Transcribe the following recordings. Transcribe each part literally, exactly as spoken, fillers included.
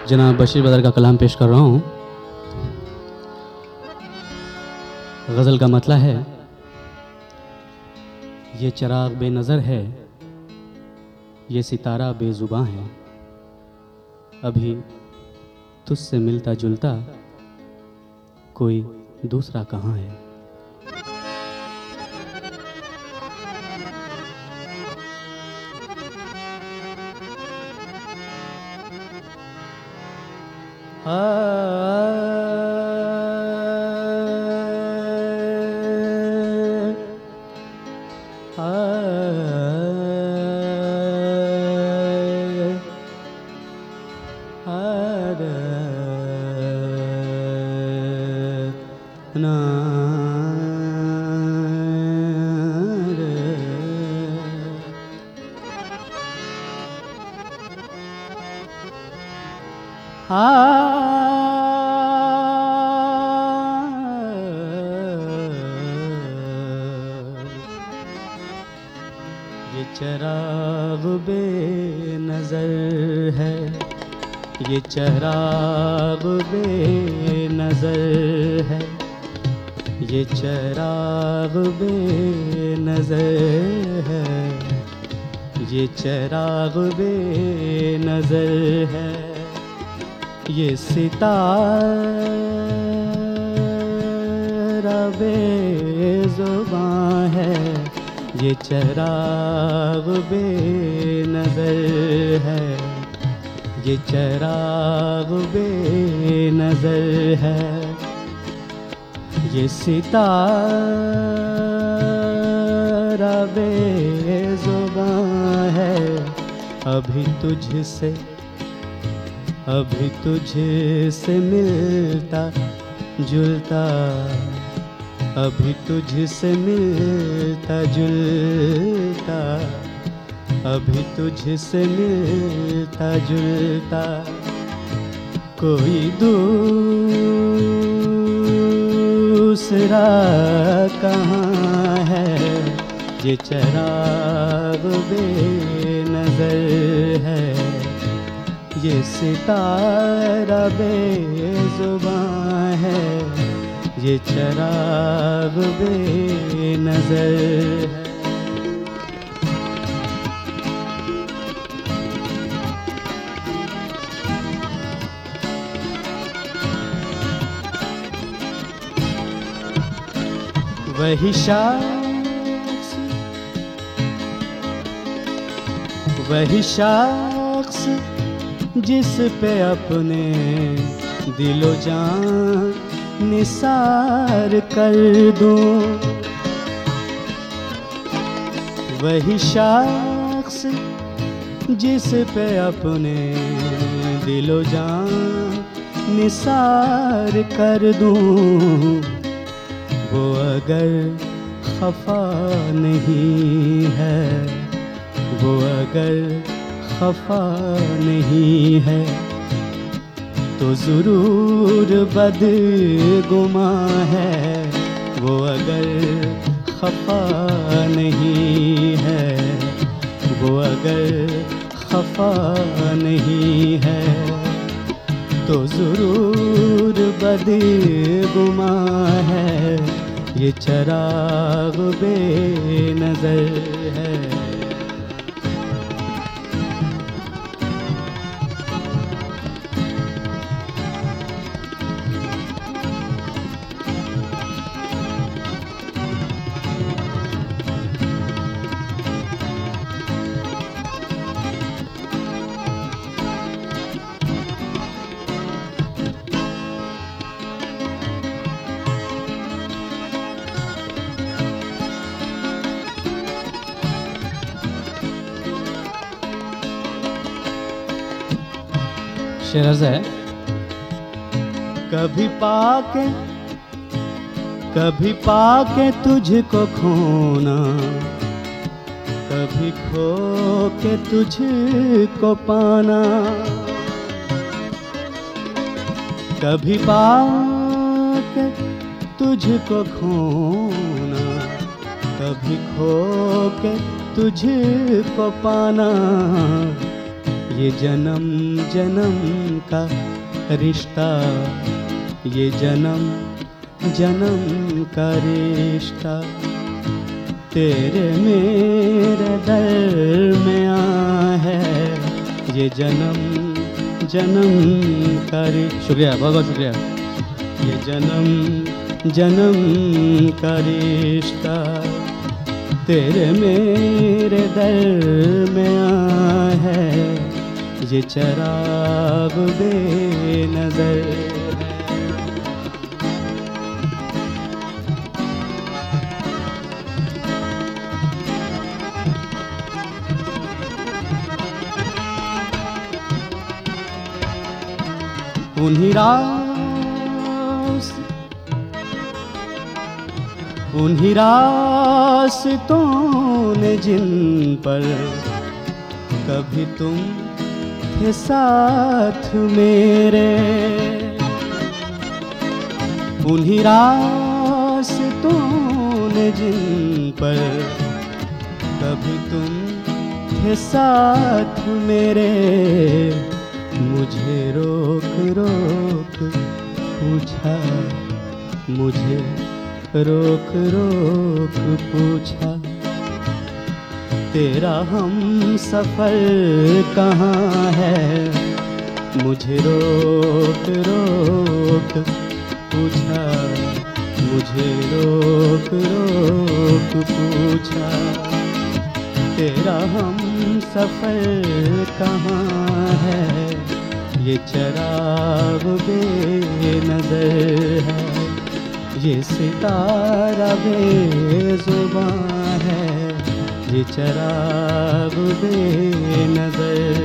जनाब बशीर बदर का कलाम पेश कर रहा हूँ। गज़ल का मतला है, ये चराग बेनज़र है, ये सितारा बेज़ुबां है, अभी तुझसे मिलता जुलता कोई दूसरा कहाँ है। आ, आ, आ, ना ये चराग बेनज़र है, ये चराग बेनज़र है, ये चराग बेनज़र है, ये चराग बेनज़र है, ये सितारा बेज़ुबां है, ये चराग बेनज़र है, ये चराग बेनज़र है, ये सितारा बेज़ुबां है, अभी तुझसे अभी तुझसे मिलता जुलता, अभी तुझसे मिलता जुलता, अभी तुझसे मिलता जुलता कोई दूसरा कहाँ है। ये चराग बेनज़र है, ये सितारा बेज़ुबां है, ये चराग बेनज़र है। वही शख्स वही शख्स जिस पे अपने दिलो जान निसार कर दूं, वही शख्स जिस पे अपने दिलो जान निसार कर दूं, वो अगर खफा नहीं है, वो अगर खफा नहीं है तो ज़रूर बदगुमां है। वो अगर खफा नहीं है, वो अगर खफा नहीं है तो ज़रूर बदगुमां है। ये चराग बेनज़र है। शेर अर्ज़ है, कभी पाके कभी पाके तुझको खोना, कभी खो के तुझको पाना, कभी पाके तुझको खोना, कभी खो के तुझको पाना, ये जन्म जन्म का रिश्ता, ये जन्म जन्म का रिश्ता तेरे मेरे दरमियाँ है। ये जन्म जन्म का रिश्ता, शुक्रिया, बहुत बहुत शुक्रिया। ये जन्म जन्म का रिश्ता तेरे मेरे दरमियाँ है। ये चराग बेनज़र उन्हीं रास उन्हीं रास्तों ने जिन पर कभी तुम थे साथ मेरे, उन्हीं रास्तों ने जिन पर कभी तुम थे साथ मेरे। मुझे रोक रोक पूछा, मुझे रोक रोक पूछा, तेरा हम सफ़र कहाँ है। मुझे रोक रोक पूछा, मुझे रोक रोक पूछा, तेरा हम सफ़र कहाँ है। ये चराग बेनज़र है, ये सितारा बेज़ुबां है। ये चराग बेनज़र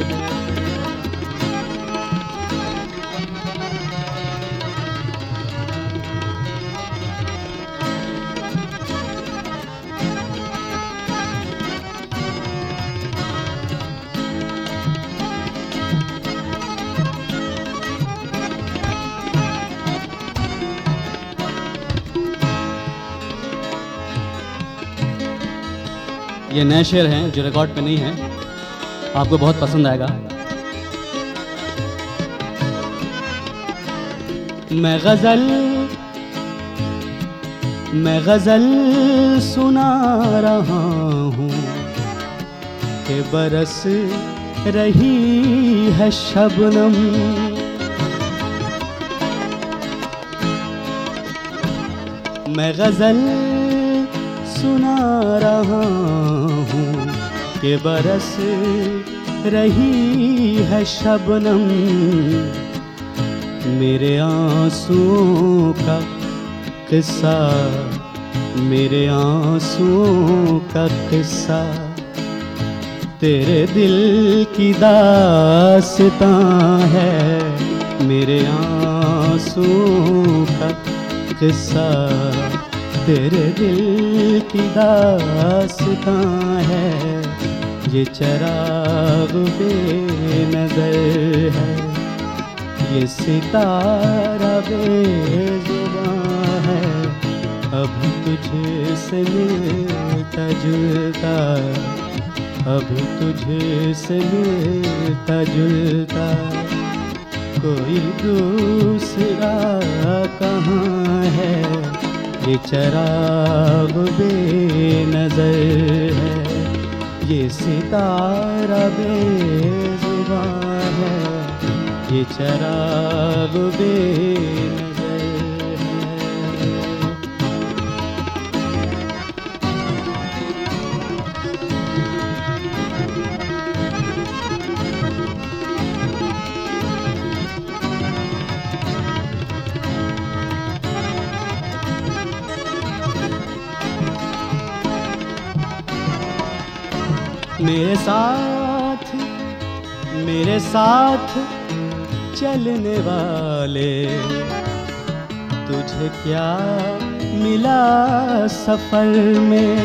ये नए शेर हैं जो रिकॉर्ड पे नहीं हैं, आपको बहुत पसंद आएगा। मैं गज़ल मैं गज़ल सुना रहा हूँ कि बरस रही है शबनम। मैं गज़ल सुना रहा हूँ कि बरस रही है शबनम। मेरे आंसुओं का किस्सा, मेरे आंसुओं का किस्सा तेरे दिल की दास्तां है। मेरे आंसुओं का किस्सा तेरे दिल की दास्तां है। ये चराग बेनज़र है, ये सितारा बेज़ुबां है। अब तुझे से मिलता जुलता, अब तुझे से मिलता जुलता कोई दूसरा कहाँ है। ये चराग बेनज़र है, ये सितारा बेज़ुबां है। ये चराग बेनज़र मेरे साथ मेरे साथ चलने वाले, तुझे क्या मिला सफर में।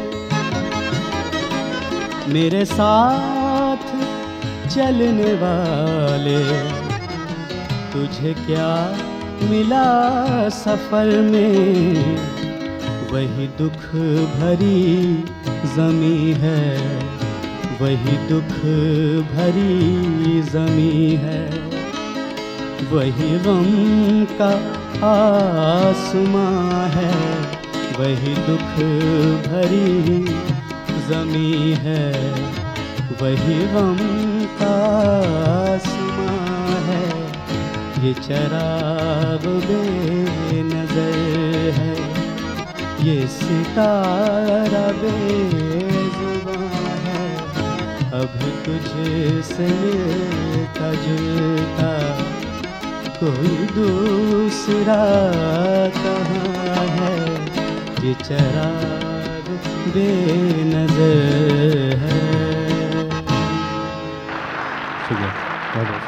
मेरे साथ चलने वाले, तुझे क्या मिला सफर में। वही दुख भरी ज़मीं है, वही दुख भरी ज़मीं है, वही गम का आसमां है, वही दुख भरी ज़मीं है, वही गम का आसमां है। ये चराग बेनज़र है, ये सितारा बेज़ुबां है, अब तुझसे मिलता जुलता कोई दूसरा कहाँ है। ये चराग बेनज़र है। शुक्रिया।